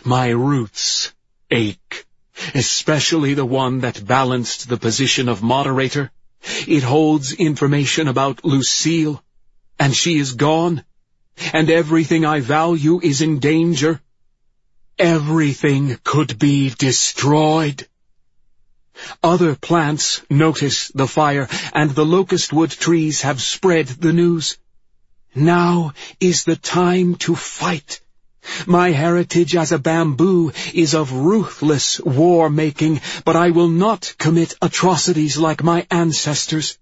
my roots ache, especially the one that balanced the position of moderator. It holds information about Lucille, and she is gone, and everything I value is in danger. Everything could be destroyed. Other plants notice the fire, and the locust wood trees have spread the news. Now is the time to fight. My heritage as a bamboo is of ruthless war-making, but I will not commit atrocities like my ancestors.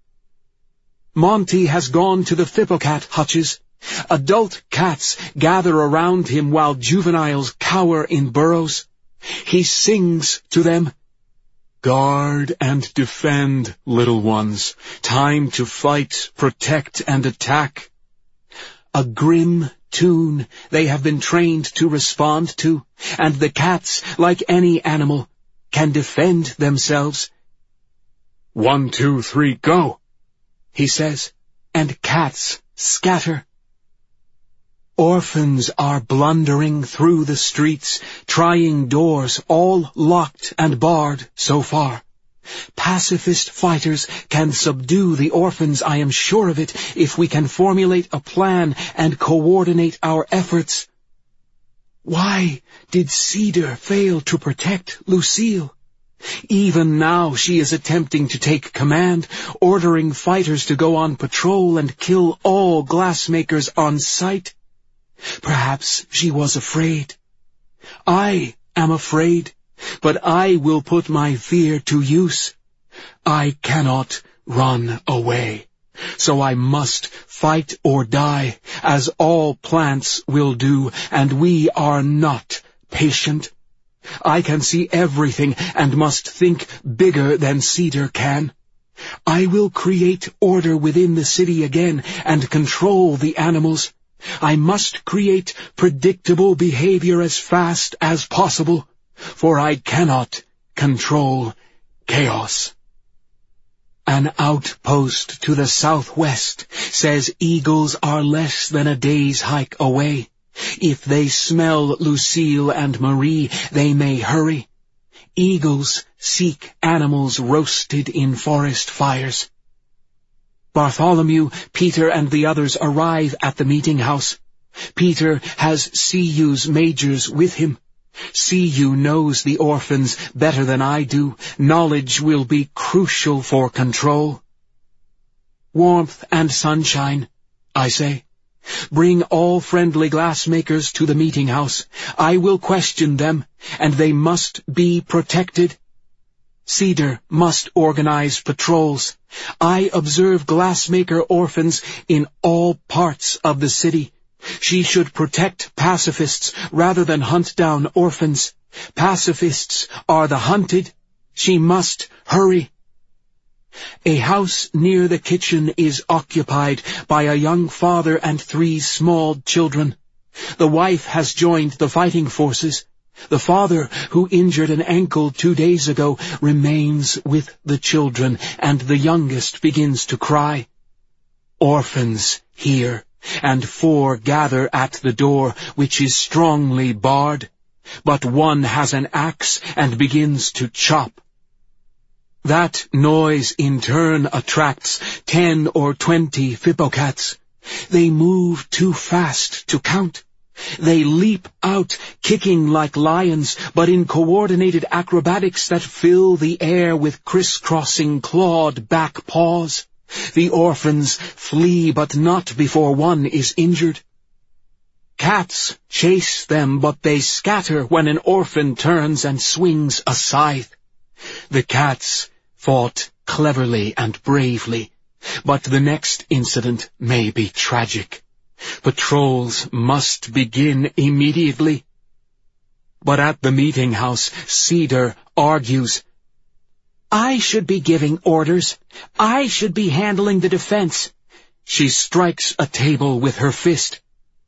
Monty has gone to the Phippocat hutches. Adult cats gather around him while juveniles cower in burrows. He sings to them, "Guard and defend, little ones. Time to fight, protect, and attack." A grim tune they have been trained to respond to, and the cats, like any animal, can defend themselves. "1, 2, 3, go," he says, and cats scatter. Orphans are blundering through the streets, trying doors all locked and barred so far. Pacifist fighters can subdue the orphans, I am sure of it, if we can formulate a plan and coordinate our efforts. Why did Cedar fail to protect Lucille? Even now she is attempting to take command, ordering fighters to go on patrol and kill all glassmakers on sight. Perhaps she was afraid. I am afraid, but I will put my fear to use. I cannot run away, so I must fight or die, as all plants will do, and we are not patient. I can see everything and must think bigger than Cedar can. I will create order within the city again and control the animals. I must create predictable behavior as fast as possible, for I cannot control chaos. An outpost to the southwest says eagles are less than a day's hike away. If they smell Lucille and Marie, they may hurry. Eagles seek animals roasted in forest fires. Bartholomew, Peter, and the others arrive at the meeting house. Peter has CU's majors with him. CU knows the orphans better than I do. Knowledge will be crucial for control. Warmth and sunshine, I say. Bring all friendly glassmakers to the meeting house. I will question them, and they must be protected. Cedar must organize patrols. I observe glassmaker orphans in all parts of the city. She should protect pacifists rather than hunt down orphans. Pacifists are the hunted. She must hurry. A house near the kitchen is occupied by a young father and 3 small children. The wife has joined the fighting forces. The father, who injured an ankle 2 days ago, remains with the children, and the youngest begins to cry. Orphans hear, and 4 gather at the door, which is strongly barred. But one has an axe and begins to chop. That noise in turn attracts 10 or 20 Phippocats. They move too fast to count. They leap out, kicking like lions, but in coordinated acrobatics that fill the air with crisscrossing clawed back paws. The orphans flee, but not before one is injured. Cats chase them, but they scatter when an orphan turns and swings a scythe. The cats fought cleverly and bravely, but the next incident may be tragic. Patrols must begin immediately. But at the meeting house, Cedar argues, I should be giving orders. I should be handling the defense. She strikes a table with her fist.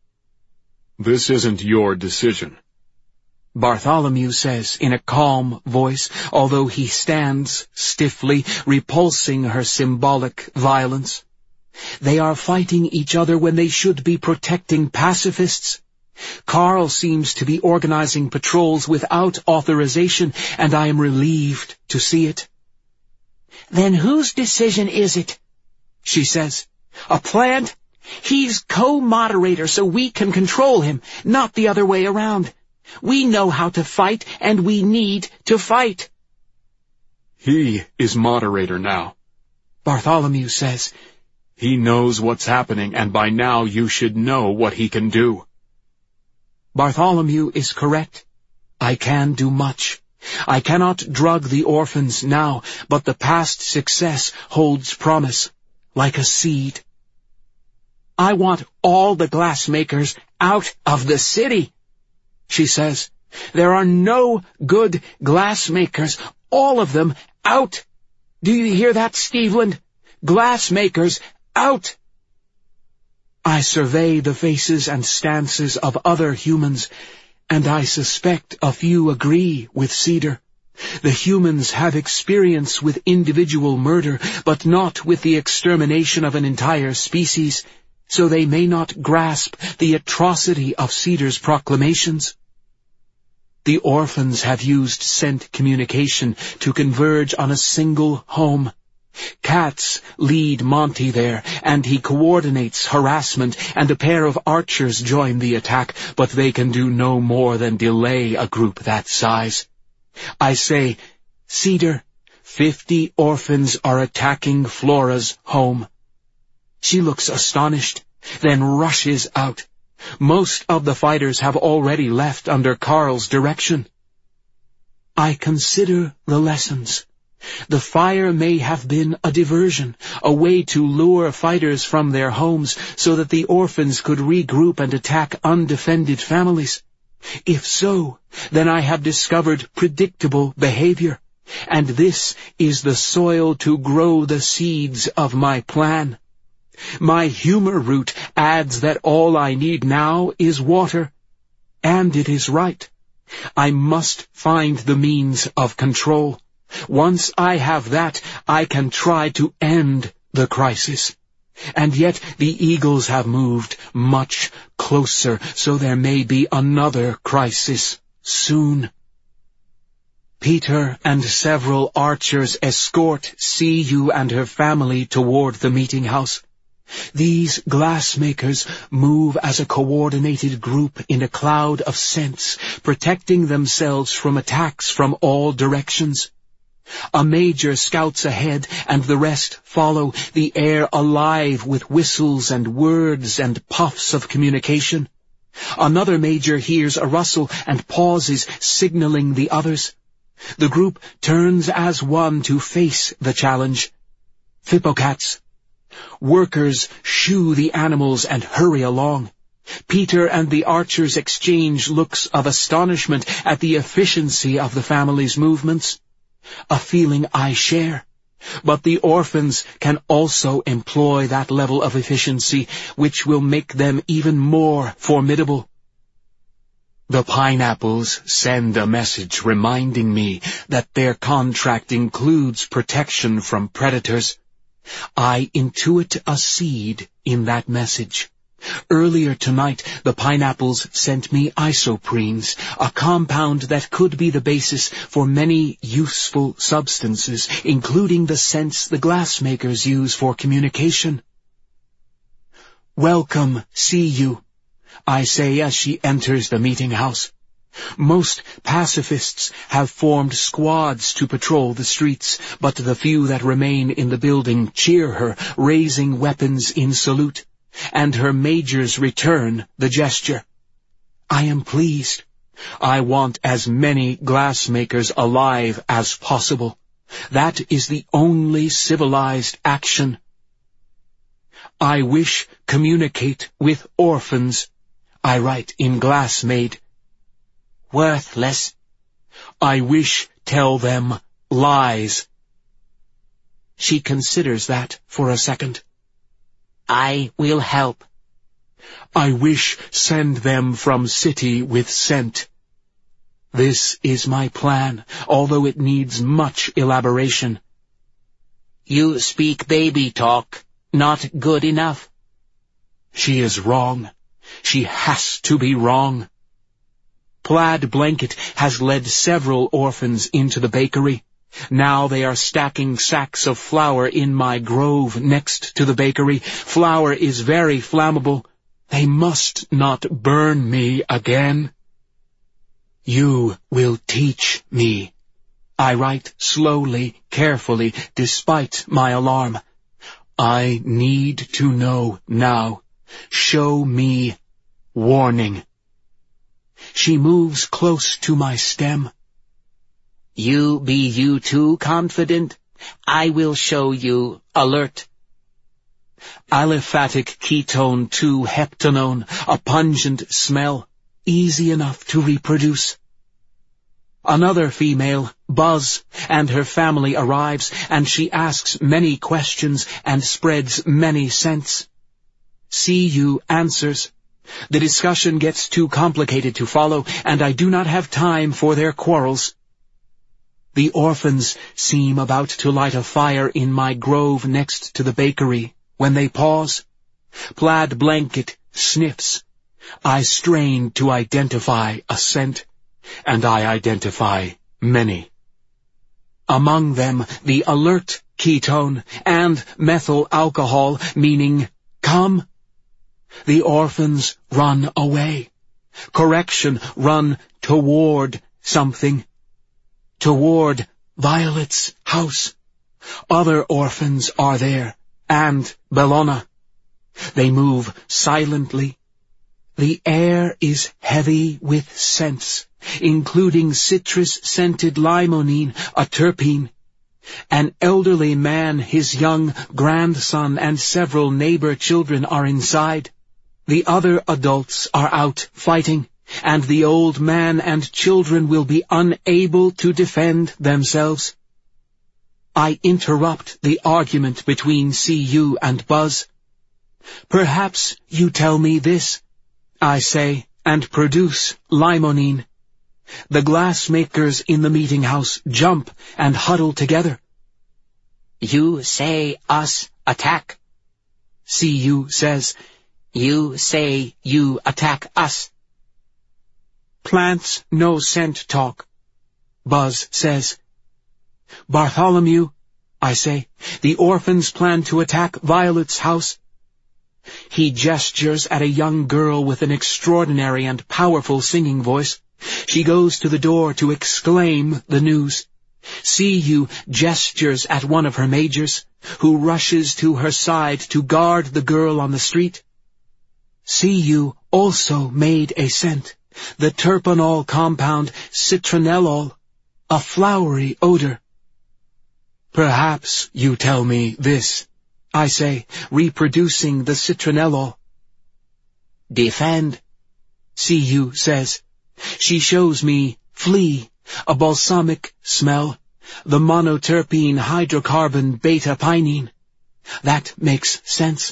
This isn't your decision, Bartholomew says in a calm voice, although he stands stiffly, repulsing her symbolic violence. They are fighting each other when they should be protecting pacifists. Carl seems to be organizing patrols without authorization, and I am relieved to see it. Then whose decision is it? She says. A plant? He's co-moderator, so we can control him, not the other way around. We know how to fight, and we need to fight. He is moderator now. Bartholomew says. He knows what's happening, and by now you should know what he can do. Bartholomew is correct. I can do much. I cannot drug the orphans now, but the past success holds promise, like a seed. I want all the glassmakers out of the city, she says. There are no good glassmakers, all of them out. Do you hear that, Steveland? Glassmakers out. I survey the faces and stances of other humans, and I suspect a few agree with Cedar. The humans have experience with individual murder, but not with the extermination of an entire species, so they may not grasp the atrocity of Cedar's proclamations. The orphans have used scent communication to converge on a single home. Katz lead Monty there, and he coordinates harassment, and a pair of archers join the attack, but they can do no more than delay a group that size. I say, Cedar, 50 orphans are attacking Flora's home. She looks astonished, then rushes out. Most of the fighters have already left under Carl's direction. I consider the lessons. The fire may have been a diversion, a way to lure fighters from their homes so that the orphans could regroup and attack undefended families. If so, then I have discovered predictable behavior, and this is the soil to grow the seeds of my plan. My humor root adds that all I need now is water, and it is right. I must find the means of control. Once I have that, I can try to end the crisis. And yet the eagles have moved much closer, so there may be another crisis soon. Peter and several archers escort See-You and her family toward the meeting house. These glassmakers move as a coordinated group in a cloud of scents, protecting themselves from attacks from all directions. A major scouts ahead, and the rest follow, the air alive with whistles and words and puffs of communication. Another major hears a rustle and pauses, signaling the others. The group turns as one to face the challenge. Hippocats. Workers shoo the animals and hurry along. Peter and the archers exchange looks of astonishment at the efficiency of the family's movements. A feeling I share. But the orphans can also employ that level of efficiency, which will make them even more formidable. The pineapples send a message reminding me that their contract includes protection from predators. I intuit a seed in that message. Earlier tonight, the pineapples sent me isoprenes, a compound that could be the basis for many useful substances, including the scents the glassmakers use for communication. Welcome, See-You, I say as she enters the meeting house. Most pacifists have formed squads to patrol the streets, but the few that remain in the building cheer her, raising weapons in salute. And her majors return the gesture. I am pleased. I want as many glassmakers alive as possible. That is the only civilized action. I wish communicate with orphans. I write in Glassmaid. Worthless. I wish tell them lies. She considers that for a second. I will help. I wish send them from city with scent. This is my plan, although it needs much elaboration. You speak baby talk, not good enough. She is wrong. She has to be wrong. Plaid Blanket has led several orphans into the bakery. Now they are stacking sacks of flour in my grove next to the bakery. Flour is very flammable. They must not burn me again. You will teach me. I write slowly, carefully, despite my alarm. I need to know now. Show me warning. She moves close to my stem. You be you too confident? I will show you alert. Aliphatic ketone 2-heptanone, a pungent smell, easy enough to reproduce. Another female, Buzz, and her family arrives, and she asks many questions and spreads many scents. CU answers. The discussion gets too complicated to follow, and I do not have time for their quarrels. The orphans seem about to light a fire in my grove next to the bakery. When they pause, Plaid Blanket sniffs. I strain to identify a scent, and I identify many. Among them, the alert ketone and methyl alcohol, meaning come. The orphans run away. Correction, run toward something. Toward Violet's house. Other orphans are there, and Bellona. They move silently. The air is heavy with scents, including citrus-scented limonene, a terpene. An elderly man, his young grandson, and several neighbor children are inside. The other adults are out fighting, and the old man and children will be unable to defend themselves. I interrupt the argument between CU and Buzz. Perhaps you tell me this, I say, and produce limonene. The glassmakers in the meeting house jump and huddle together. You say us attack. CU says, You say you attack us. Plants no scent talk, Buzz says. Bartholomew, I say, the orphans plan to attack Violet's house. He gestures at a young girl with an extraordinary and powerful singing voice. She goes to the door to exclaim the news. CU gestures at one of her majors, who rushes to her side to guard the girl on the street. CU also made a scent, the terpenol compound citronellol, a flowery odor. Perhaps you tell me this, I say, reproducing the citronellol. Defend, CU says. She shows me flea, a balsamic smell, the monoterpene hydrocarbon beta-pinene. That makes sense.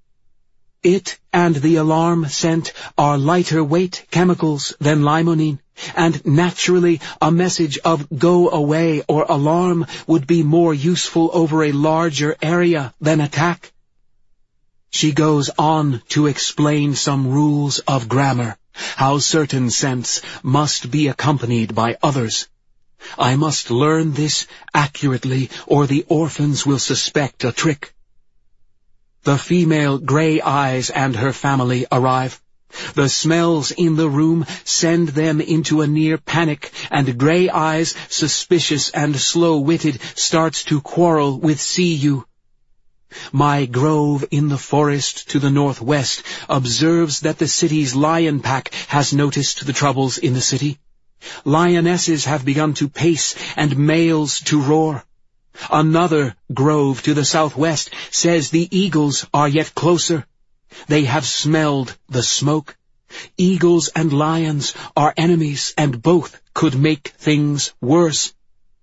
It and the alarm scent are lighter weight chemicals than limonene, and naturally a message of go away or alarm would be more useful over a larger area than attack. She goes on to explain some rules of grammar, how certain scents must be accompanied by others. I must learn this accurately, or the orphans will suspect a trick. The female Gray Eyes and her family arrive. The smells in the room send them into a near panic, and Gray Eyes, suspicious and slow-witted, starts to quarrel with CU. My grove in the forest to the northwest observes that the city's lion pack has noticed the troubles in the city. Lionesses have begun to pace and males to roar. Another grove to the southwest says the eagles are yet closer. They have smelled the smoke. Eagles and lions are enemies, and both could make things worse.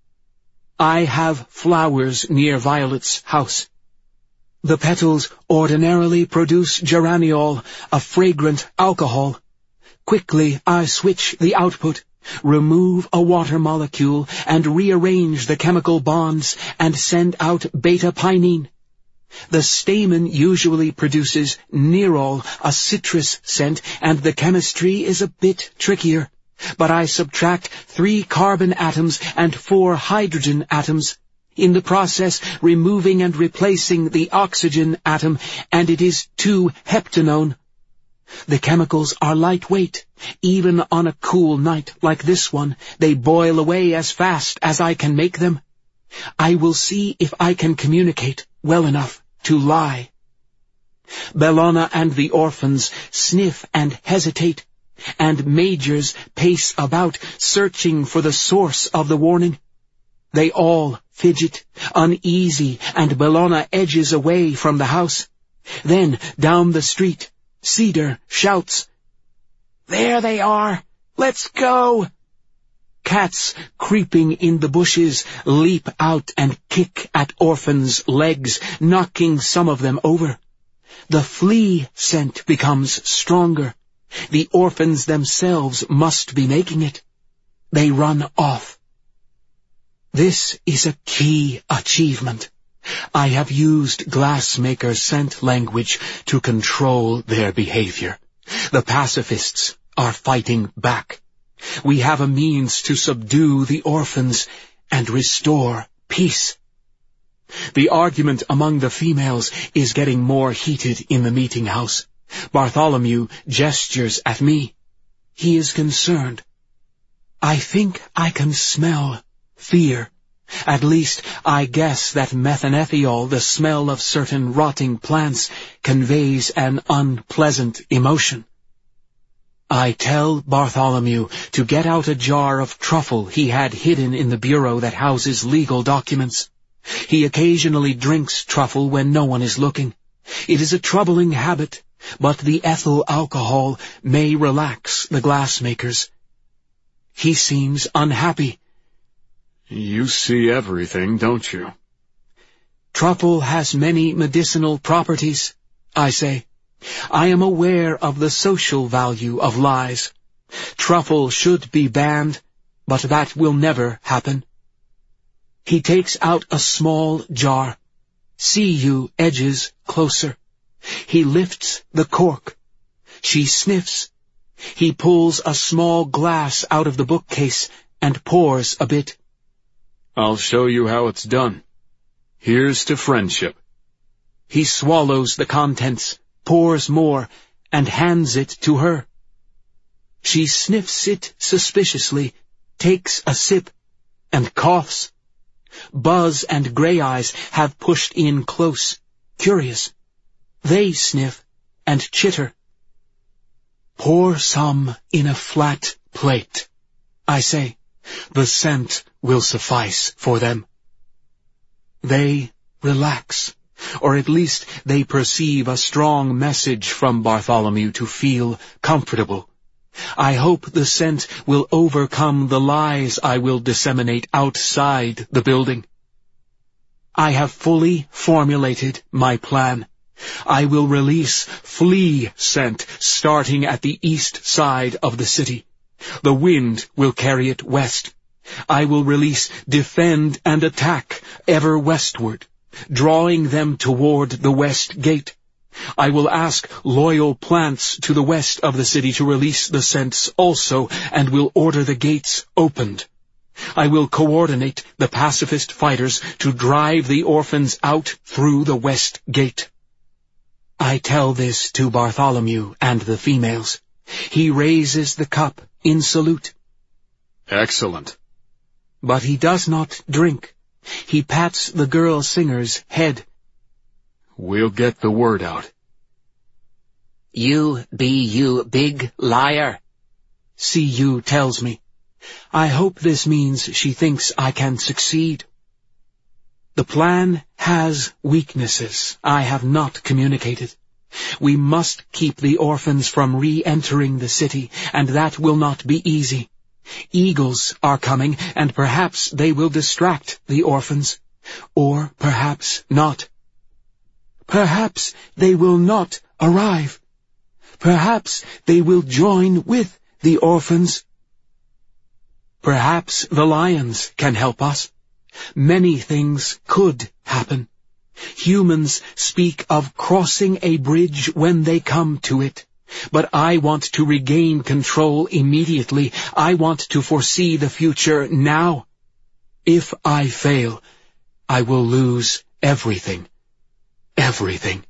I have flowers near Violet's house. The petals ordinarily produce geraniol, a fragrant alcohol. Quickly I switch the output, remove a water molecule, and rearrange the chemical bonds, and send out beta-pinene. The stamen usually produces nerol, a citrus scent, and the chemistry is a bit trickier. But I subtract 3 carbon atoms and 4 hydrogen atoms, in the process removing and replacing the oxygen atom, and it is 2-heptanone. The chemicals are lightweight. Even on a cool night like this one, they boil away as fast as I can make them. I will see if I can communicate well enough to lie. Bellona and the orphans sniff and hesitate, and Majors pace about, searching for the source of the warning. They all fidget, uneasy, and Bellona edges away from the house. Then, down the street, Cedar shouts, "There they are! Let's go!" Cats creeping in the bushes leap out and kick at orphans' legs, knocking some of them over. The flea scent becomes stronger. The orphans themselves must be making it. They run off. This is a key achievement. I have used Glassmaker scent language to control their behavior. The pacifists are fighting back. We have a means to subdue the orphans and restore peace. The argument among the females is getting more heated in the meeting house. Bartholomew gestures at me. He is concerned. I think I can smell fear. At least, I guess that methanethiol, the smell of certain rotting plants, conveys an unpleasant emotion. I tell Bartholomew to get out a jar of truffle he had hidden in the bureau that houses legal documents. He occasionally drinks truffle when no one is looking. It is a troubling habit, but the ethyl alcohol may relax the glassmakers. He seems unhappy. You see everything, don't you? Truffle has many medicinal properties, I say. I am aware of the social value of lies. Truffle should be banned, but that will never happen. He takes out a small jar. CU edges closer. He lifts the cork. She sniffs. He pulls a small glass out of the bookcase and pours a bit. I'll show you how it's done. Here's to friendship. He swallows the contents, pours more, and hands it to her. She sniffs it suspiciously, takes a sip, and coughs. Buzz and Grey Eyes have pushed in close, curious. They sniff and chitter. Pour some in a flat plate, I say. The scent will suffice for them. They relax, or at least they perceive a strong message from Bartholomew to feel comfortable. I hope the scent will overcome the lies I will disseminate outside the building. I have fully formulated my plan. I will release flea scent starting at the east side of the city. The wind will carry it west. I will release defend and attack ever westward, drawing them toward the west gate. I will ask loyal plants to the west of the city to release the scents also, and will order the gates opened. I will coordinate the pacifist fighters to drive the orphans out through the west gate. I tell this to Bartholomew and the females. He raises the cup in salute. Excellent. But he does not drink. He pats the girl singer's head. We'll get the word out. You big liar, CU tells me. I hope this means she thinks I can succeed. The plan has weaknesses I have not communicated. We must keep the orphans from re-entering the city, and that will not be easy. Eagles are coming, and perhaps they will distract the orphans. Or perhaps not. Perhaps they will not arrive. Perhaps they will join with the orphans. Perhaps the lions can help us. Many things could happen. Humans speak of crossing a bridge when they come to it. But I want to regain control immediately. I want to foresee the future now. If I fail, I will lose everything. Everything.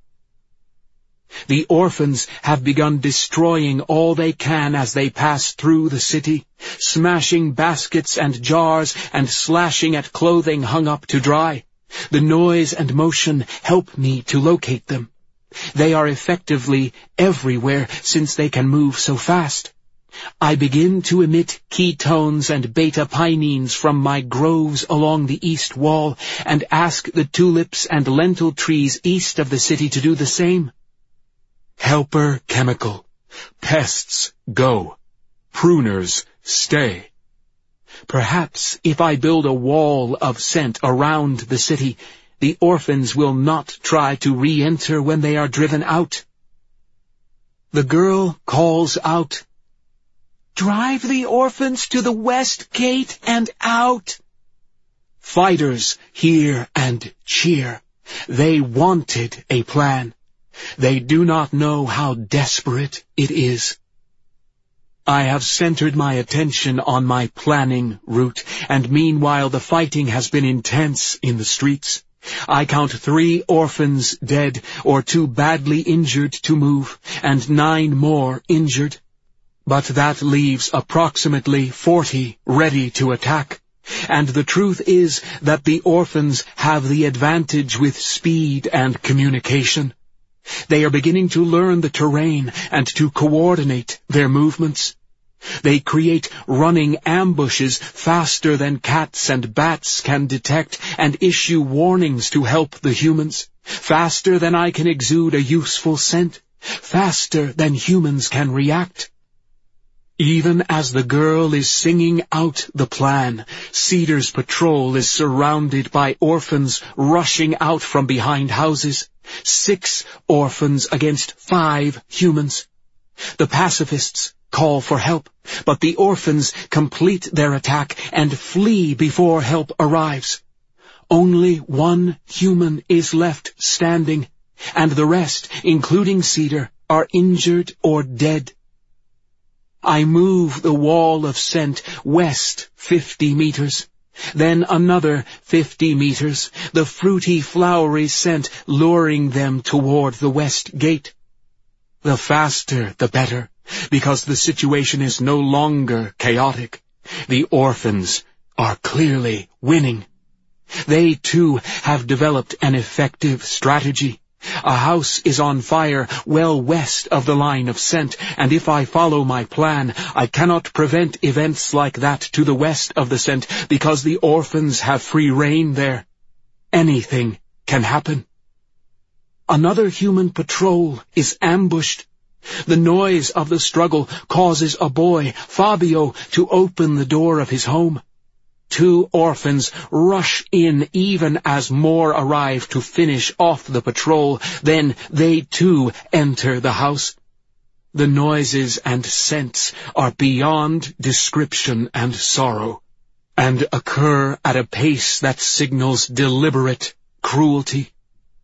The orphans have begun destroying all they can as they pass through the city, smashing baskets and jars and slashing at clothing hung up to dry. The noise and motion help me to locate them. They are effectively everywhere since they can move so fast. I begin to emit ketones and beta-pinene from my groves along the east wall and ask the tulips and lentil trees east of the city to do the same. Helper chemical. Pests go. Pruners stay. Perhaps if I build a wall of scent around the city, the orphans will not try to re-enter when they are driven out. The girl calls out, "Drive the orphans to the west gate and out." Fighters hear and cheer. They wanted a plan. They do not know how desperate it is. I have centered my attention on my planning route, and meanwhile the fighting has been intense in the streets. I count 3 orphans dead or too badly injured to move, and 9 more injured. But that leaves approximately 40 ready to attack. And the truth is that the orphans have the advantage with speed and communication. They are beginning to learn the terrain and to coordinate their movements. They create running ambushes faster than cats and bats can detect and issue warnings to help the humans, faster than I can exude a useful scent, faster than humans can react. Even as the girl is singing out the plan, Cedar's patrol is surrounded by orphans rushing out from behind houses. 6 orphans against 5 humans. The pacifists call for help, but the orphans complete their attack and flee before help arrives. Only 1 human is left standing, and the rest, including Cedar, are injured or dead. I move the wall of scent west 50 meters. Then another 50 meters, the fruity, flowery scent luring them toward the west gate. The faster, the better, because the situation is no longer chaotic. The orphans are clearly winning. They, too, have developed an effective strategy. A house is on fire well west of the line of scent, and if I follow my plan, I cannot prevent events like that to the west of the scent because the orphans have free rein there. Anything can happen. Another human patrol is ambushed. The noise of the struggle causes a boy, Fabio, to open the door of his home. 2 orphans rush in even as more arrive to finish off the patrol. Then they too enter the house. The noises and scents are beyond description and sorrow, and occur at a pace that signals deliberate cruelty.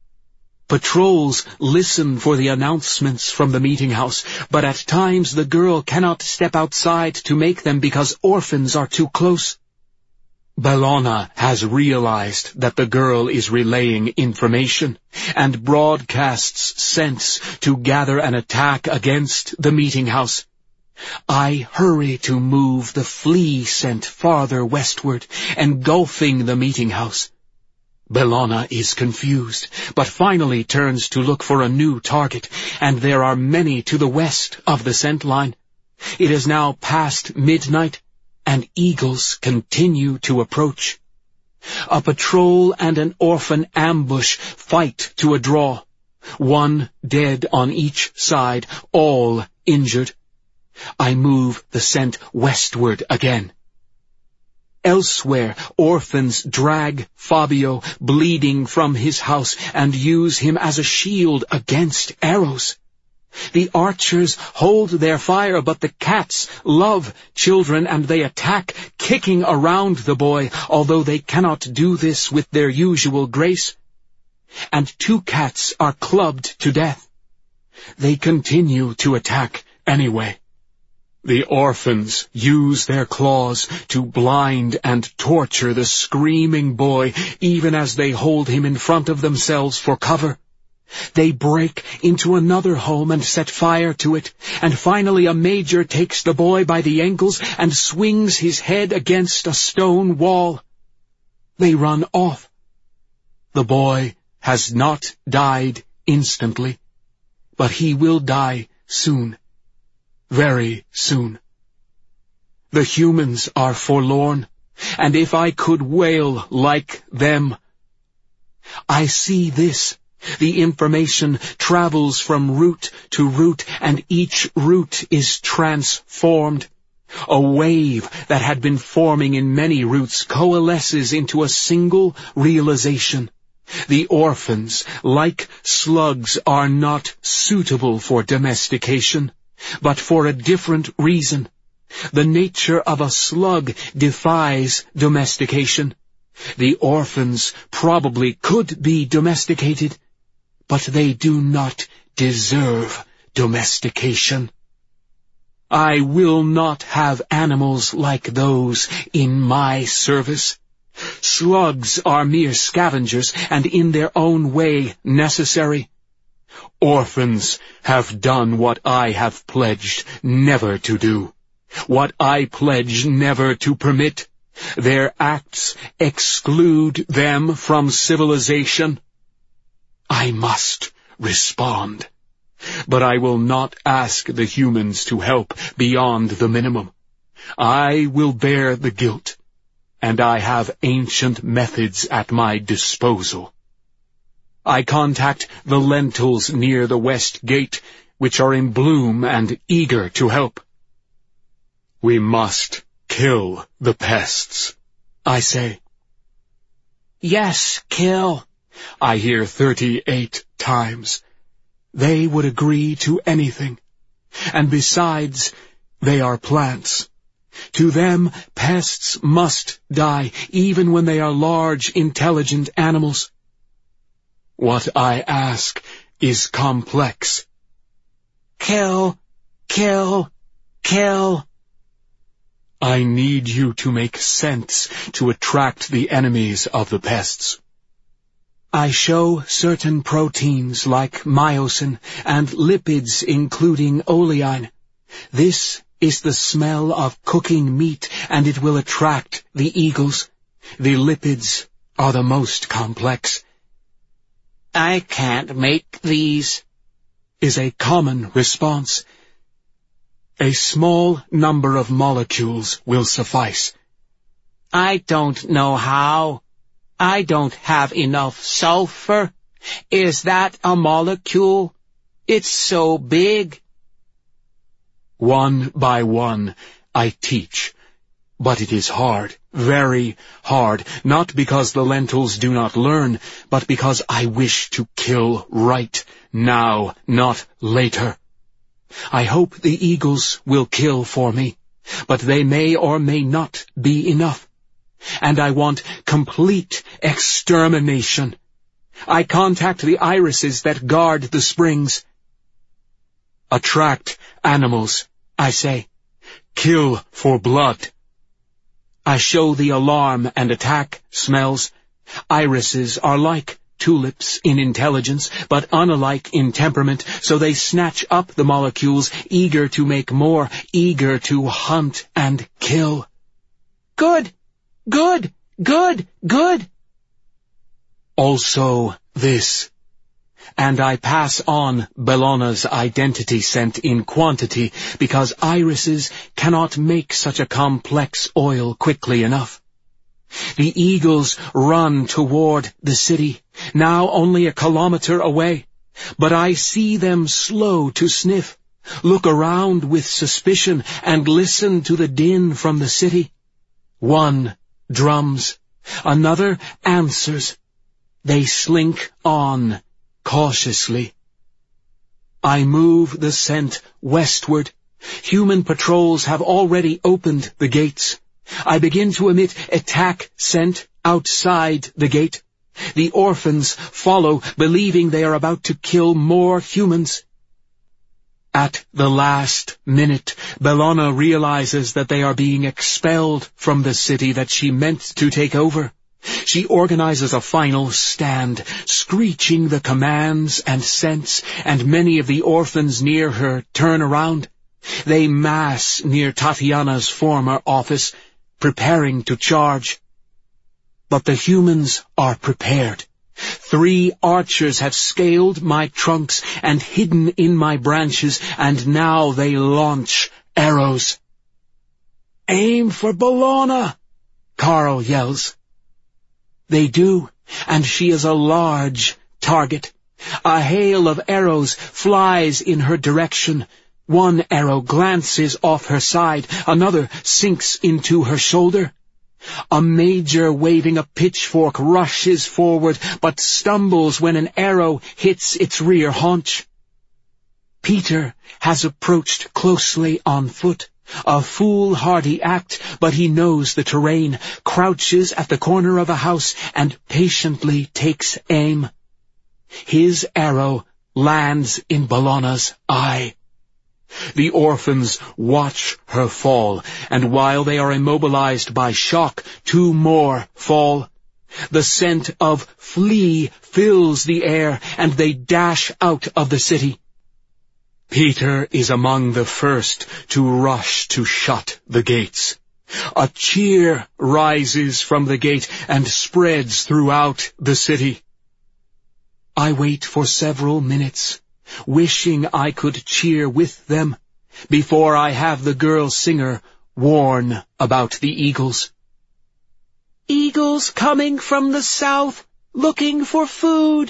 Patrols listen for the announcements from the meeting house, but at times the girl cannot step outside to make them because orphans are too close. Bellona has realized that the girl is relaying information and broadcasts scents to gather an attack against the meeting house. I hurry to move the flea scent farther westward, engulfing the meeting house. Bellona is confused, but finally turns to look for a new target, and there are many to the west of the scent line. It is now past midnight, and eagles continue to approach. A patrol and an orphan ambush fight to a draw. 1 dead on each side, all injured. I move the scent westward again. Elsewhere, orphans drag Fabio, bleeding from his house, and use him as a shield against arrows. The archers hold their fire, but the cats love children, and they attack, kicking around the boy, although they cannot do this with their usual grace. and 2 cats are clubbed to death. They continue to attack anyway. The orphans use their claws to blind and torture the screaming boy even as they hold him in front of themselves for cover. They break into another home and set fire to it, and finally a major takes the boy by the ankles and swings his head against a stone wall. They run off. The boy has not died instantly, but he will die soon. Very soon. The humans are forlorn, and if I could wail like them. I see this. The information travels from root to root, and each root is transformed. A wave that had been forming in many roots coalesces into a single realization. The orphans, like slugs, are not suitable for domestication, but for a different reason. The nature of a slug defies domestication. The orphans probably could be domesticated, but they do not deserve domestication. I will not have animals like those in my service. Slugs are mere scavengers, and in their own way necessary. Orphans have done what I have pledged never to do, what I pledge never to permit. Their acts exclude them from civilization. I must respond, but I will not ask the humans to help beyond the minimum. I will bear the guilt, and I have ancient methods at my disposal. I contact the lentils near the west gate, which are in bloom and eager to help. We must kill the pests, I say. Yes, kill, I hear 38 times. They would agree to anything. And besides, they are plants. To them, pests must die, even when they are large, intelligent animals. What I ask is complex. Kill, kill, kill. I need you to make sense to attract the enemies of the pests. I show certain proteins like myosin and lipids including oleine. This is the smell of cooking meat, and it will attract the eagles. The lipids are the most complex. I can't make these, is a common response. A small number of molecules will suffice. I don't know how. I don't have enough sulfur. Is that a molecule? It's so big. One by one, I teach. But it is hard, very hard, not because the lentils do not learn, but because I wish to kill right now, not later. I hope the eagles will kill for me, but they may or may not be enough. And I want complete extermination. I contact the irises that guard the springs. Attract animals, I say. Kill for blood. I show the alarm and attack smells. Irises are like tulips in intelligence, but unalike in temperament, so they snatch up the molecules, eager to make more, eager to hunt and kill. Good, good, good, good. Also this. And I pass on Bellona's identity scent in quantity, because irises cannot make such a complex oil quickly enough. The eagles run toward the city, now only a kilometer away, but I see them slow to sniff, look around with suspicion, and listen to the din from the city. One drums, another answers. They slink on cautiously. I move the scent westward. Human patrols have already opened the gates. I begin to emit attack scent outside the gate. The orphans follow, believing they are about to kill more humans. At the last minute, Bellona realizes that they are being expelled from the city that she meant to take over. She organizes a final stand, screeching the commands and scents, and many of the orphans near her turn around. They mass near Tatiana's former office, preparing to charge. But the humans are prepared. 3 archers have scaled my trunks and hidden in my branches, and now they launch arrows. "Aim for Bellona!" Carl yells. They do, and she is a large target. A hail of arrows flies in her direction. One arrow glances off her side, another sinks into her shoulder. A major waving a pitchfork rushes forward, but stumbles when an arrow hits its rear haunch. Peter has approached closely on foot, a foolhardy act, but he knows the terrain, crouches at the corner of a house, and patiently takes aim. His arrow lands in Bellona's eye. The orphans watch her fall, and while they are immobilized by shock, 2 more fall. The scent of flea fills the air, and they dash out of the city. Peter is among the first to rush to shut the gates. A cheer rises from the gate and spreads throughout the city. I wait for several minutes, wishing I could cheer with them, before I have the girl singer warn about the eagles. "Eagles coming from the south, looking for food."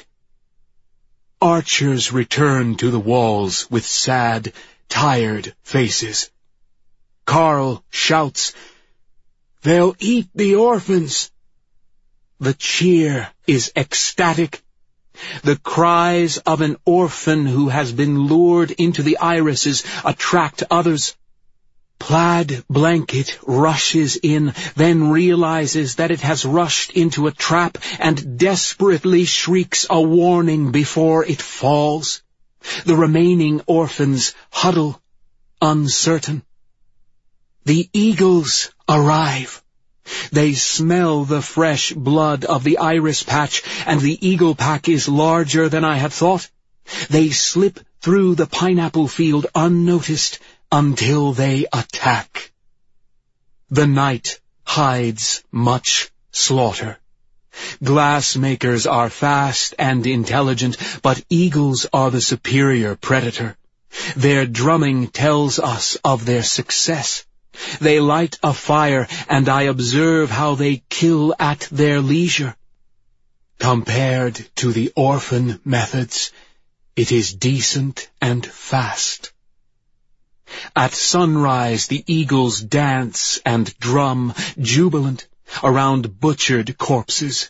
Archers return to the walls with sad, tired faces. Carl shouts, "They'll eat the orphans." The cheer is ecstatic. The cries of an orphan who has been lured into the irises attract others. Plaid Blanket rushes in, then realizes that it has rushed into a trap and desperately shrieks a warning before it falls. The remaining orphans huddle, uncertain. The eagles arrive. They smell the fresh blood of the iris patch, and the eagle pack is larger than I had thought. They slip through the pineapple field unnoticed until they attack. The night hides much slaughter. Glassmakers are fast and intelligent, but eagles are the superior predator. Their drumming tells us of their success. They light a fire, and I observe how they kill at their leisure. Compared to the orphan methods, it is decent and fast. At sunrise, the eagles dance and drum, jubilant, around butchered corpses.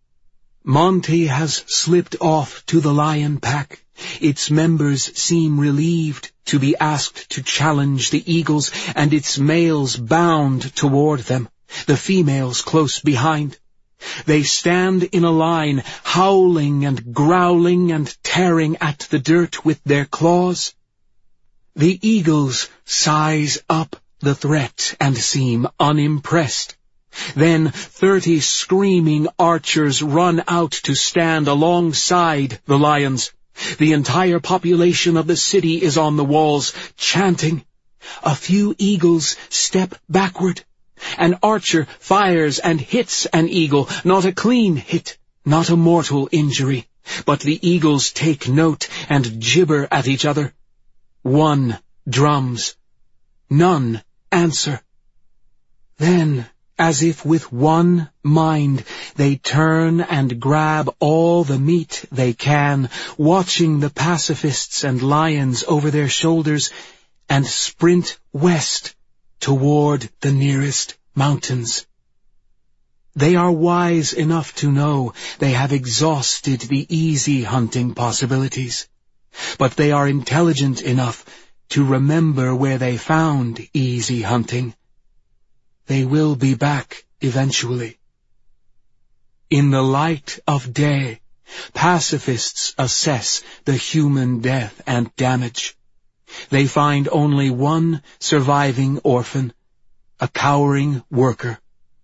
Monty has slipped off to the lion pack. Its members seem relieved to be asked to challenge the eagles, and its males bound toward them, the females close behind. They stand in a line, howling and growling and tearing at the dirt with their claws. The eagles size up the threat and seem unimpressed. Then 30 screaming archers run out to stand alongside the lions. The entire population of the city is on the walls, chanting. A few eagles step backward. An archer fires and hits an eagle, not a clean hit, not a mortal injury. But the eagles take note and gibber at each other. One drums. None answer. Then, as if with one mind, they turn and grab all the meat they can, watching the pacifists and lions over their shoulders, and sprint west toward the nearest mountains. They are wise enough to know they have exhausted the easy hunting possibilities, but they are intelligent enough to remember where they found easy hunting. They will be back eventually. In the light of day, pacifists assess the human death and damage. They find only one surviving orphan, a cowering worker.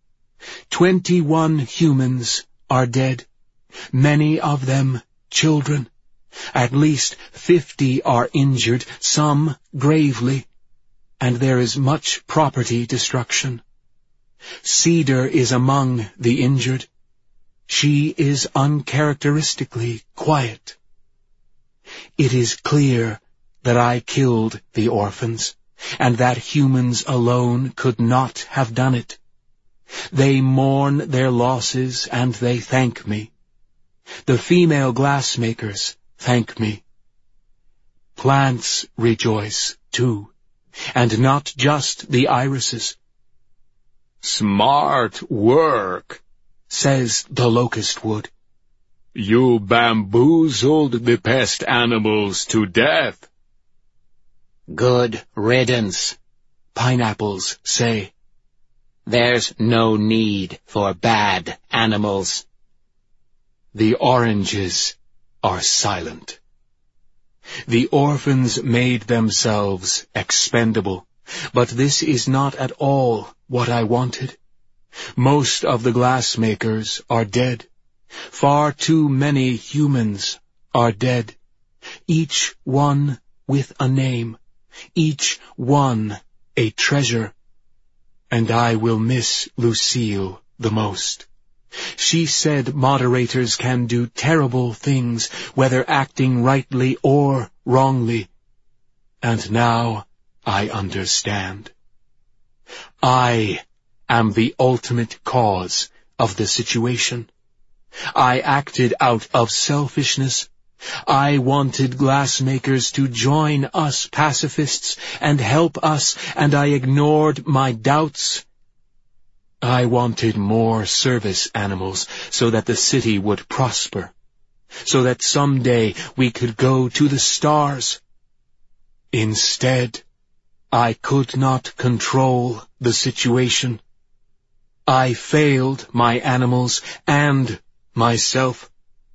21 humans are dead, many of them children. At least 50 are injured, some gravely, and there is much property destruction. Cedar is among the injured. She is uncharacteristically quiet. It is clear that I killed the orphans, and that humans alone could not have done it. They mourn their losses and they thank me. The female glassmakers thank me. Plants rejoice too, and not just the irises. Smart work, says the locust wood. You bamboozled the pest animals to death. Good riddance, Pineapples say. there's no need for bad animals. The oranges are silent. The orphans made themselves expendable, but this is not at all what I wanted. Most of the glassmakers are dead. Far too many humans are dead. Each one with a name. Each one a treasure. And I will miss Lucille the most. She said moderators can do terrible things, whether acting rightly or wrongly. And now I understand. I am the ultimate cause of the situation. I acted out of selfishness. I wanted glassmakers to join us pacifists and help us, and I ignored my doubts. I wanted more service animals so that the city would prosper, so that someday we could go to the stars. Instead, I could not control the situation. I failed my animals and myself.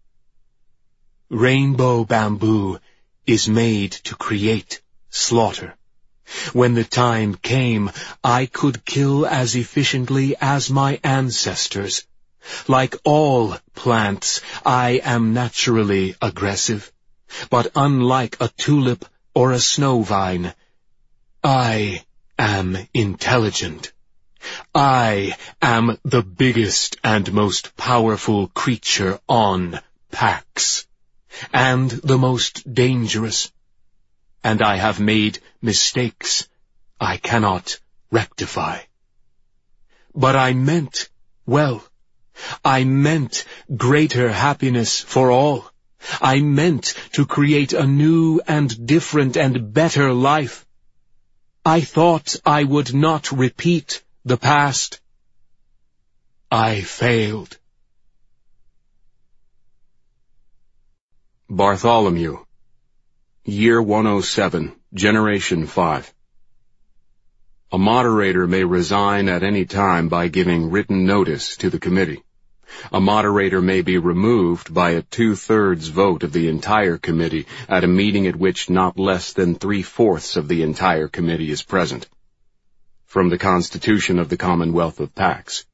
Rainbow bamboo is made to create slaughter. When the time came, I could kill as efficiently as my ancestors. Like all plants, I am naturally aggressive. But unlike a tulip or a snow vine, I am intelligent. I am the biggest and most powerful creature on Pax, and the most dangerous. And I have made mistakes I cannot rectify. But I meant well. I meant greater happiness for all. I meant to create a new and different and better life. I thought I would not repeat the past. I failed. Bartholomew, Year 107, Generation 5. A moderator may resign at any time by giving written notice to the committee. A moderator may be removed by a 2/3 vote of the entire committee at a meeting at which not less than 3/4 of the entire committee is present. From the Constitution of the Commonwealth of Pax.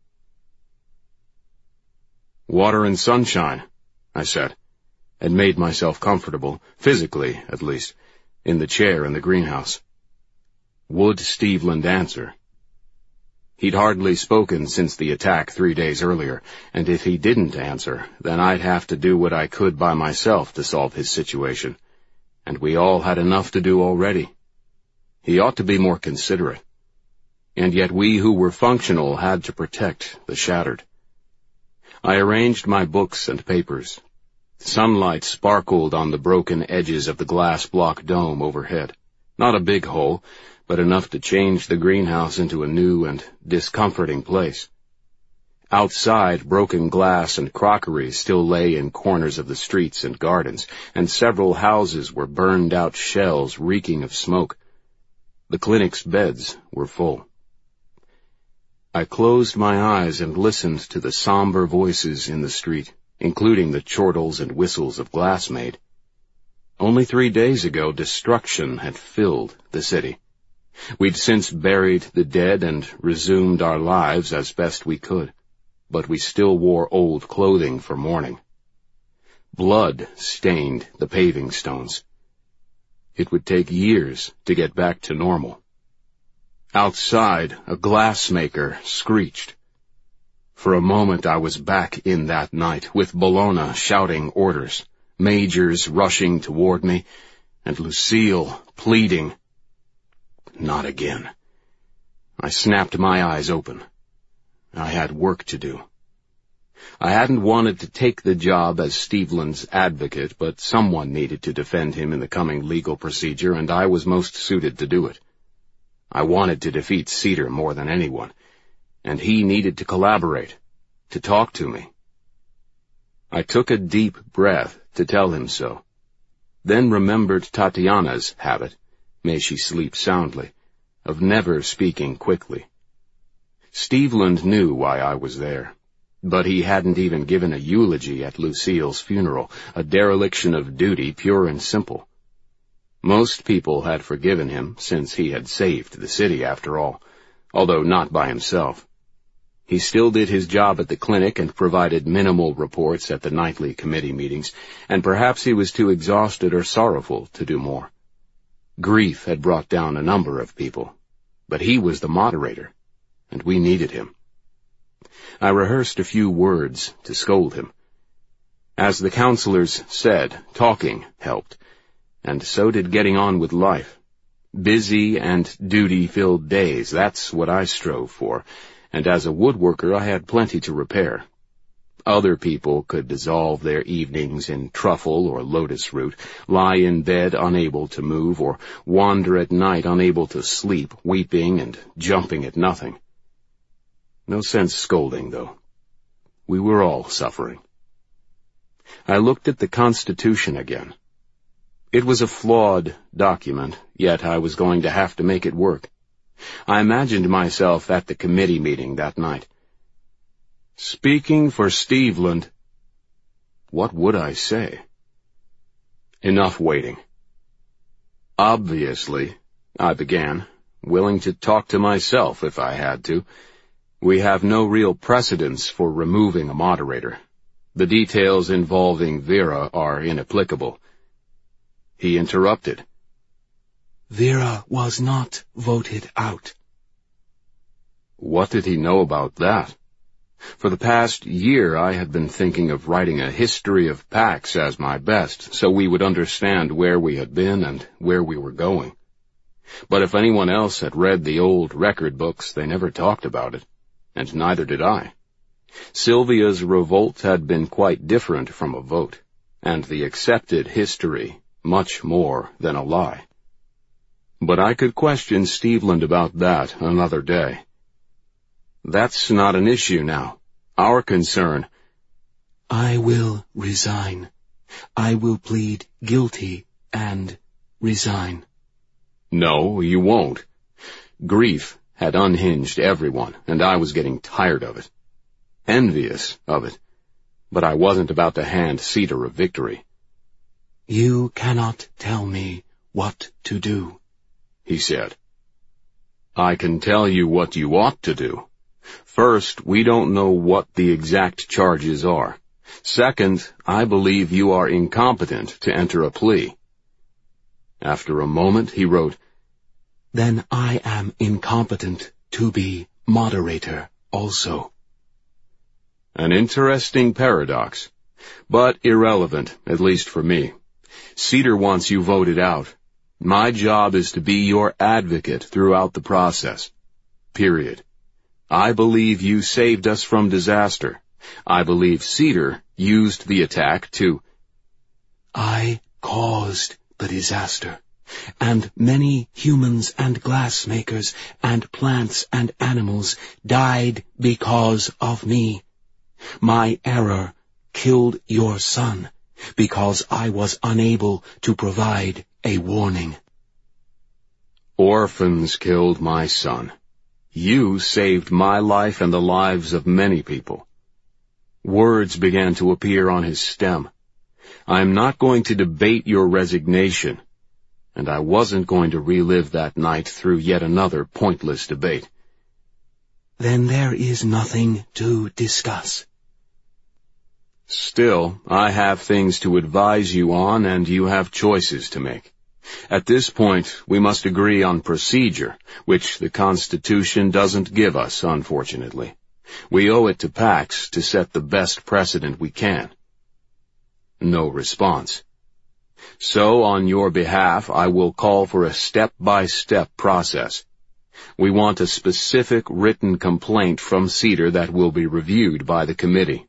Water and sunshine, I said, and made myself comfortable, physically at least, in the chair in the greenhouse. Would Steveland answer? He'd hardly spoken since the attack 3 days earlier, and if he didn't answer, then I'd have to do what I could by myself to solve his situation, and we all had enough to do already. He ought to be more considerate. And yet we who were functional had to protect the shattered. I arranged my books and papers. Sunlight sparkled on the broken edges of the glass block dome overhead. Not a big hole, but enough to change the greenhouse into a new and discomforting place. Outside, broken glass and crockery still lay in corners of the streets and gardens, and several houses were burned-out shells reeking of smoke. The clinic's beds were full. I closed my eyes and listened to the somber voices in the street, including the chortles and whistles of Glassmaid. Only 3 days ago, destruction had filled the city. We'd since buried the dead and resumed our lives as best we could, but we still wore old clothing for mourning. Blood stained the paving stones. It would take years to get back to normal. Outside, a glassmaker screeched. For a moment I was back in that night, with Bologna shouting orders, Majors rushing toward me, and Lucille pleading. Not again. I snapped my eyes open. I had work to do. I hadn't wanted to take the job as Steveland's advocate, but someone needed to defend him in the coming legal procedure, and I was most suited to do it. I wanted to defeat Cedar more than anyone, and he needed to collaborate, to talk to me. I took a deep breath to tell him so, then remembered Tatiana's habit, may she sleep soundly, of never speaking quickly. Steveland knew why I was there, but he hadn't even given a eulogy at Lucille's funeral, a dereliction of duty pure and simple. Most people had forgiven him, since he had saved the city after all, although not by himself. He still did his job at the clinic and provided minimal reports at the nightly committee meetings, and perhaps he was too exhausted or sorrowful to do more. Grief had brought down a number of people, but he was the moderator, and we needed him. I rehearsed a few words to scold him. As the counselors said, talking helped, and so did getting on with life. Busy and duty-filled days, that's what I strove for, and as a woodworker I had plenty to repair. Other people could dissolve their evenings in truffle or lotus root, lie in bed unable to move, or wander at night unable to sleep, weeping and jumping at nothing. No sense scolding, though. We were all suffering. I looked at the Constitution again. It was a flawed document, yet I was going to have to make it work. I imagined myself at the committee meeting that night. Speaking for Steveland. What would I say? Enough waiting. Obviously, I began, willing to talk to myself if I had to. We have no real precedents for removing a moderator. The details involving Vera are inapplicable. He interrupted. Vera was not voted out. What did he know about that? For the past year I had been thinking of writing a history of PAX as my best, so we would understand where we had been and where we were going. But if anyone else had read the old record books, they never talked about it, and neither did I. Sylvia's revolt had been quite different from a vote, and the accepted history much more than a lie. But I could question Steveland about that another day. That's not an issue now. Our concern— I will resign. I will plead guilty and resign. No, you won't. Grief had unhinged everyone, and I was getting tired of it. Envious of it. But I wasn't about to hand Cedar a victory. You cannot tell me what to do, he said. I can tell you what you ought to do. First, we don't know what the exact charges are. Second, I believe you are incompetent to enter a plea. After a moment, he wrote, Then I am incompetent to be moderator also. An interesting paradox, but irrelevant, at least for me. Cedar wants you voted out. My job is to be your advocate throughout the process. Period. I believe you saved us from disaster. I believe Cedar used the attack to— I caused the disaster, and many humans and glassmakers and plants and animals died because of me. My error killed your son, because I was unable to provide a warning. Orphans killed my son. You saved my life and the lives of many people." Words began to appear on his stem. "I am not going to debate your resignation, and I wasn't going to relive that night through yet another pointless debate." "Then there is nothing to discuss." "Still, I have things to advise you on, and you have choices to make. At this point, we must agree on procedure, which the Constitution doesn't give us, unfortunately. We owe it to Pax to set the best precedent we can." No response. "So, on your behalf, I will call for a step-by-step process. We want a specific written complaint from Cedar that will be reviewed by the committee.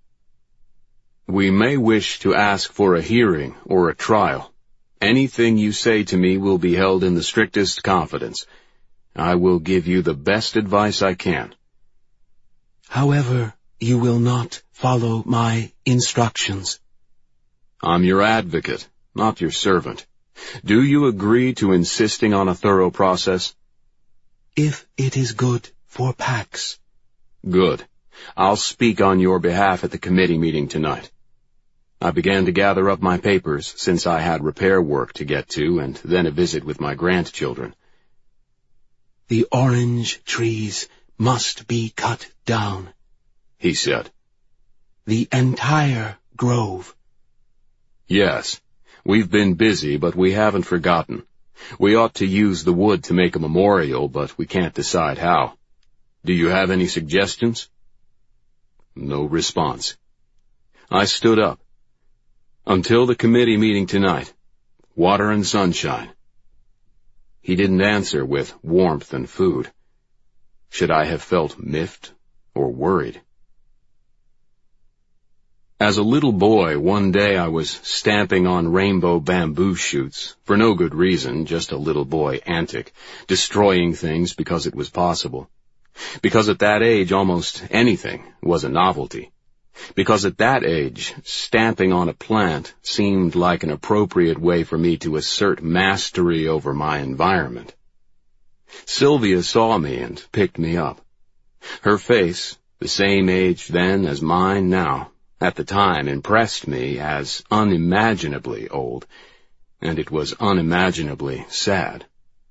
We may wish to ask for a hearing or a trial. Anything you say to me will be held in the strictest confidence. I will give you the best advice I can." "However, you will not follow my instructions." "I'm your advocate, not your servant. Do you agree to insisting on a thorough process?" "If it is good for Pax." "Good. I'll speak on your behalf at the committee meeting tonight." I began to gather up my papers, since I had repair work to get to, and then a visit with my grandchildren. "The orange trees must be cut down," he said. "The entire grove." "Yes, we've been busy, but we haven't forgotten. We ought to use the wood to make a memorial, but we can't decide how. Do you have any suggestions?" No response. I stood up. "Until the committee meeting tonight. Water and sunshine." He didn't answer with warmth and food. Should I have felt miffed or worried? As a little boy, one day I was stamping on rainbow bamboo shoots, for no good reason, just a little boy antic, destroying things because it was possible. Because at that age almost anything was a novelty. Because at that age, stamping on a plant seemed like an appropriate way for me to assert mastery over my environment. Sylvia saw me and picked me up. Her face, the same age then as mine now, at the time impressed me as unimaginably old, and it was unimaginably sad.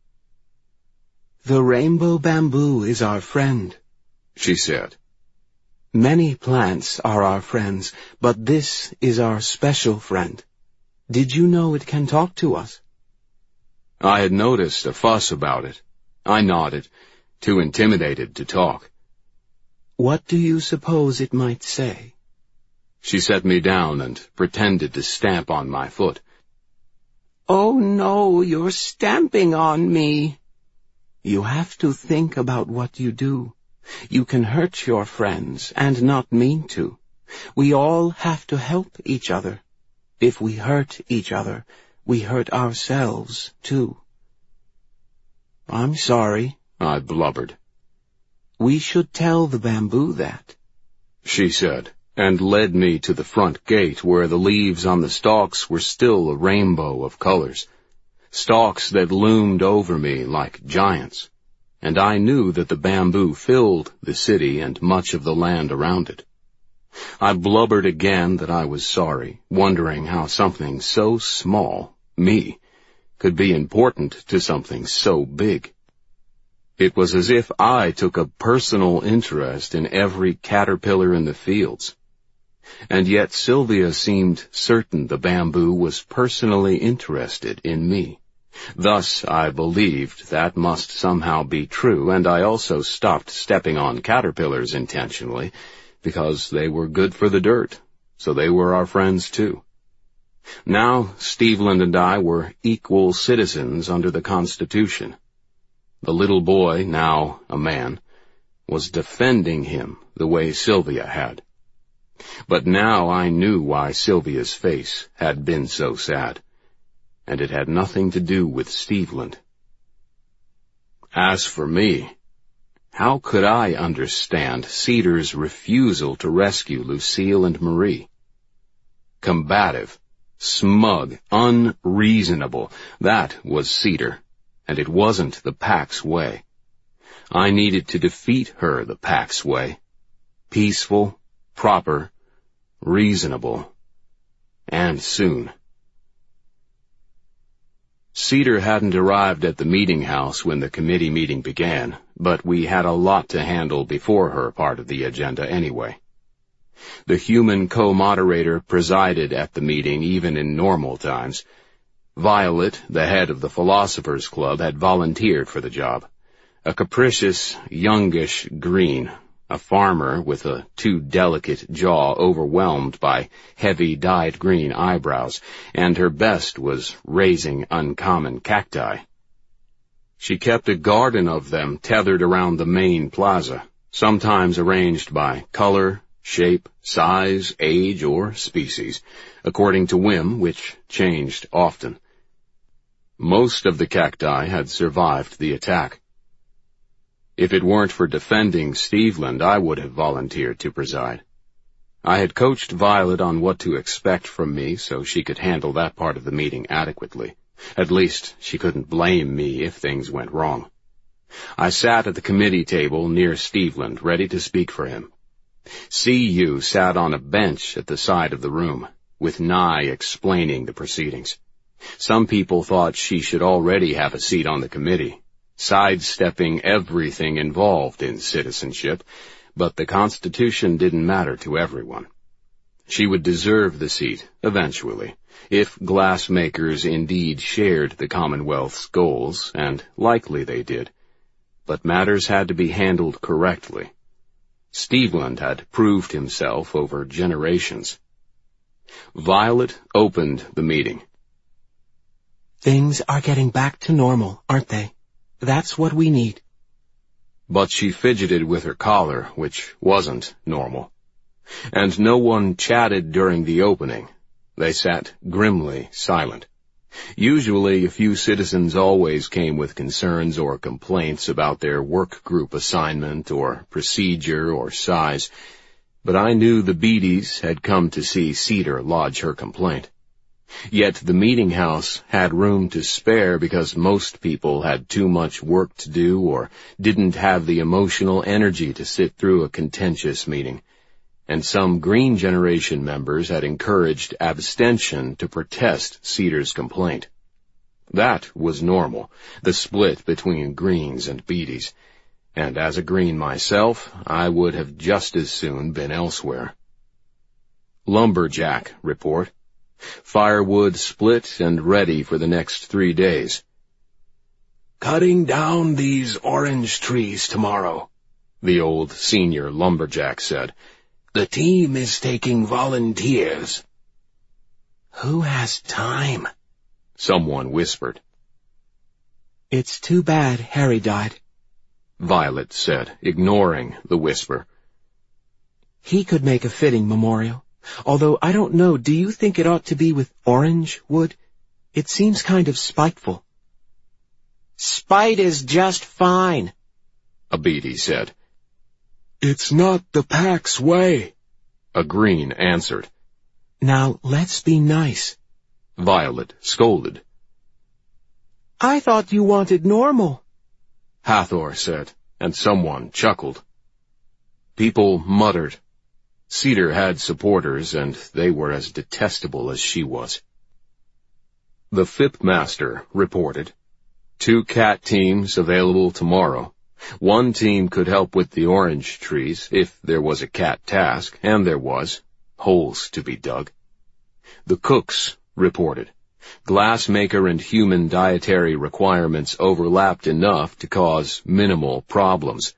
"The rainbow bamboo is our friend," she said. "Many plants are our friends, but this is our special friend. Did you know it can talk to us?" I had noticed a fuss about it. I nodded, too intimidated to talk. "What do you suppose it might say?" She set me down and pretended to stamp on my foot. "Oh no, you're stamping on me." "You have to think about what you do. You can hurt your friends and not mean to. We all have to help each other. If we hurt each other, we hurt ourselves, too." "I'm sorry," I blubbered. "We should tell the bamboo that," she said, and led me to the front gate where the leaves on the stalks were still a rainbow of colors, stalks that loomed over me like giants. And I knew that the bamboo filled the city and much of the land around it. I blubbered again that I was sorry, wondering how something so small, me, could be important to something so big. It was as if I took a personal interest in every caterpillar in the fields. And yet Sylvia seemed certain the bamboo was personally interested in me. Thus, I believed that must somehow be true, and I also stopped stepping on caterpillars intentionally, because they were good for the dirt, so they were our friends too. Now, Steveland and I were equal citizens under the Constitution. The little boy, now a man, was defending him the way Sylvia had. But now I knew why Sylvia's face had been so sad. And it had nothing to do with Steveland. As for me, how could I understand Cedar's refusal to rescue Lucille and Marie? Combative, smug, unreasonable, that was Cedar, and it wasn't the Pax way. I needed to defeat her the Pack's way. Peaceful, proper, reasonable, and soon. Cedar hadn't arrived at the meeting house when the committee meeting began, but we had a lot to handle before her part of the agenda anyway. The human co-moderator presided at the meeting even in normal times. Violet, the head of the Philosophers Club, had volunteered for the job. A capricious, youngish green, a farmer with a too delicate jaw overwhelmed by heavy dyed green eyebrows, and her best was raising uncommon cacti. She kept a garden of them tethered around the main plaza, sometimes arranged by color, shape, size, age, or species, according to whim, which changed often. Most of the cacti had survived the attack. If it weren't for defending Steveland, I would have volunteered to preside. I had coached Violet on what to expect from me so she could handle that part of the meeting adequately. At least she couldn't blame me if things went wrong. I sat at the committee table near Steveland, ready to speak for him. C.U. sat on a bench at the side of the room, with Nye explaining the proceedings. Some people thought she should already have a seat on the committee, sidestepping everything involved in citizenship, but the Constitution didn't matter to everyone. She would deserve the seat, eventually, if glassmakers indeed shared the Commonwealth's goals, and likely they did. But matters had to be handled correctly. Steveland had proved himself over generations. Violet opened the meeting. Things are getting back to normal, aren't they? That's what we need. But she fidgeted with her collar, which wasn't normal. And no one chatted during the opening. They sat grimly silent. Usually, a few citizens always came with concerns or complaints about their work group assignment or procedure or size, but I knew the Beatties had come to see Cedar lodge her complaint. Yet the meeting house had room to spare because most people had too much work to do or didn't have the emotional energy to sit through a contentious meeting, and some Green Generation members had encouraged abstention to protest Cedar's complaint. That was normal, the split between Greens and Beatties, and as a Green myself, I would have just as soon been elsewhere. Lumberjack report. Firewood split and ready for the next 3 days. "Cutting down these orange trees tomorrow," the old senior lumberjack said. "The team is taking volunteers." Who has time? Someone whispered. It's too bad Harry died, Violet said, ignoring the whisper. He could make a fitting memorial. Although I don't know, do you think it ought to be with orange wood? It seems kind of spiteful. Spite is just fine, a Beatty said. "It's not the Pack's way," a Green answered. Now let's be nice, Violet scolded. I thought you wanted normal, Hathor said, and someone chuckled. People muttered. Cedar had supporters, and they were as detestable as she was. The FIP Master reported. 2 cat teams available tomorrow. 1 team could help with the orange trees, if there was a cat task, and there was. Holes to be dug. The cooks reported. Glassmaker and human dietary requirements overlapped enough to cause minimal problems.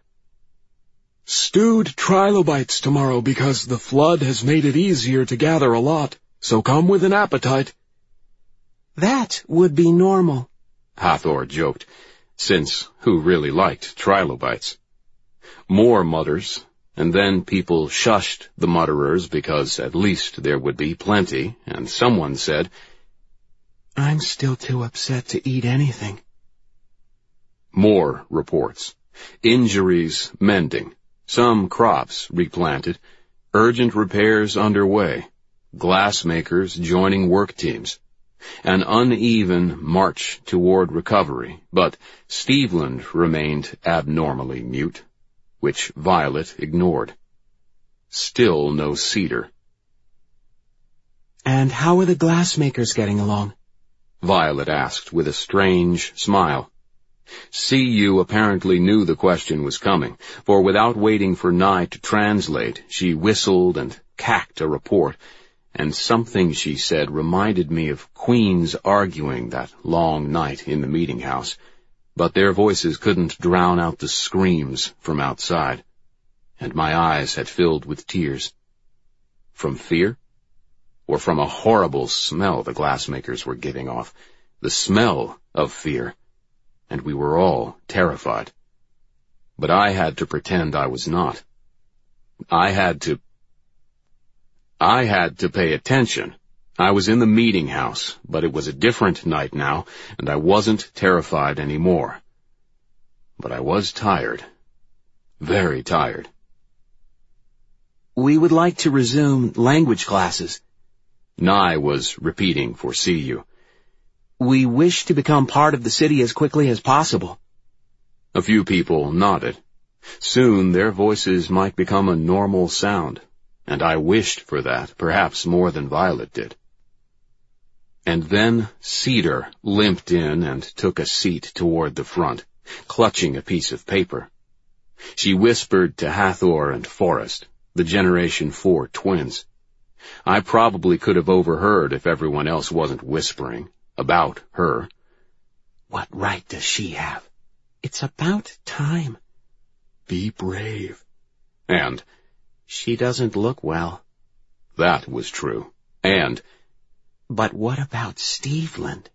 "Stewed trilobites tomorrow because the flood has made it easier to gather a lot, so come with an appetite." That would be normal, Hathor joked, since who really liked trilobites? More mutters, and then people shushed the mutterers because at least there would be plenty, and someone said, I'm still too upset to eat anything. More reports. Injuries mending. Some crops replanted. Urgent repairs underway. Glassmakers joining work teams. An uneven march toward recovery, but Steveland remained abnormally mute, which Violet ignored. Still no Cedar. "And how are the glassmakers getting along?" Violet asked with a strange smile. CU apparently knew the question was coming, for without waiting for Nye to translate, she whistled and cacked a report, and something she said reminded me of Queen's arguing that long night in the meeting house, but their voices couldn't drown out the screams from outside, and my eyes had filled with tears. From fear? Or from a horrible smell the glassmakers were giving off, the smell of fear, and we were all terrified. But I had to pretend I was not. I had to pay attention. I was in the meeting house, but it was a different night now, and I wasn't terrified anymore. But I was tired. Very tired. "We would like to resume language classes," Nye was repeating for CU. "We wish to become part of the city as quickly as possible." A few people nodded. Soon their voices might become a normal sound, and I wished for that, perhaps more than Violet did. And then Cedar limped in and took a seat toward the front, clutching a piece of paper. She whispered to Hathor and Forrest, the Generation 4 twins. I probably could have overheard if everyone else wasn't whispering about her. "What right does she have? It's about time." "Be brave." And, "She doesn't look well." That was true. And, "But what about Steveland?"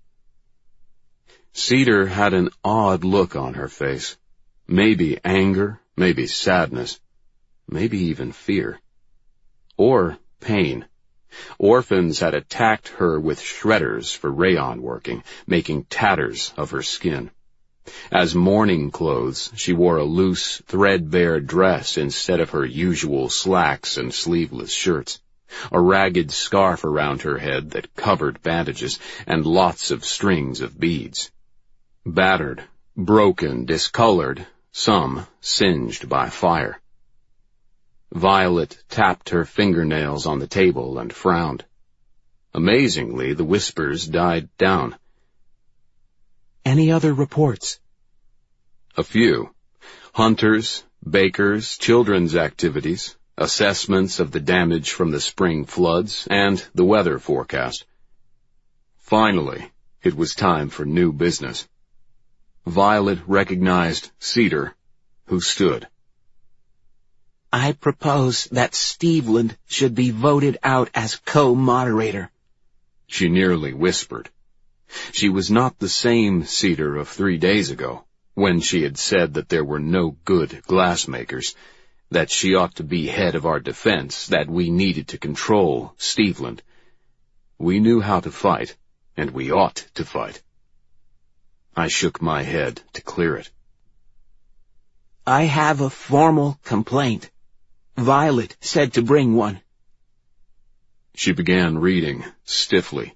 Cedar had an odd look on her face. Maybe anger, maybe sadness, maybe even fear. Or pain. Orphans had attacked her with shredders for rayon working, making tatters of her skin. As mourning clothes, she wore a loose, threadbare dress instead of her usual slacks and sleeveless shirts, a ragged scarf around her head that covered bandages, and lots of strings of beads. Battered, broken, discolored, some singed by fire. Violet tapped her fingernails on the table and frowned. Amazingly, the whispers died down. "Any other reports?" A few. Hunters, bakers, children's activities, assessments of the damage from the spring floods, and the weather forecast. Finally, it was time for new business. Violet recognized Cedar, who stood. "I propose that Steveland should be voted out as co-moderator," she nearly whispered. She was not the same Cedar of 3 days ago, when she had said that there were no good glassmakers, that she ought to be head of our defense, that we needed to control Steveland. We knew how to fight, and we ought to fight. I shook my head to clear it. "I have a formal complaint. Violet said to bring one." She began reading stiffly.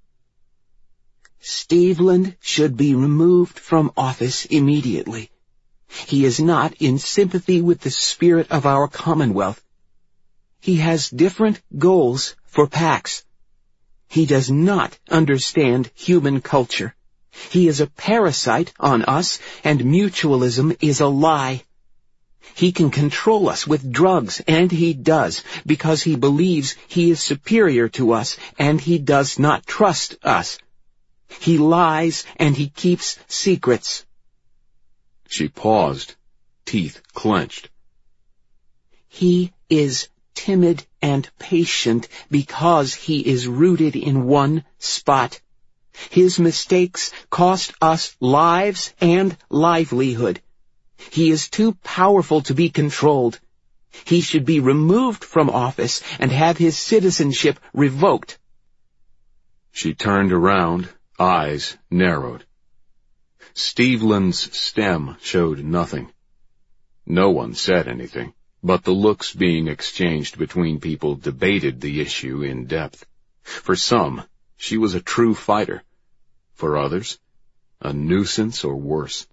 "Steveland should be removed from office immediately. He is not in sympathy with the spirit of our Commonwealth. He has different goals for PAX. He does not understand human culture. He is a parasite on us, and mutualism is a lie. He can control us with drugs, and he does, because he believes he is superior to us, and he does not trust us. He lies, and he keeps secrets." She paused, teeth clenched. "He is timid and patient because he is rooted in one spot. His mistakes cost us lives and livelihood. He is too powerful to be controlled. He should be removed from office and have his citizenship revoked." She turned around, eyes narrowed. Steveland's stem showed nothing. No one said anything, but the looks being exchanged between people debated the issue in depth. For some, she was a true fighter. For others, a nuisance or worse.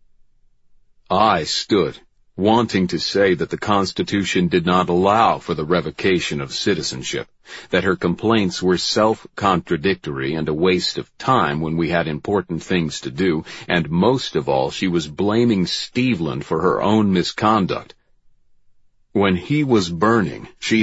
I stood, wanting to say that the Constitution did not allow for the revocation of citizenship, that her complaints were self-contradictory and a waste of time when we had important things to do, and most of all she was blaming Steveland for her own misconduct. When he was burning, she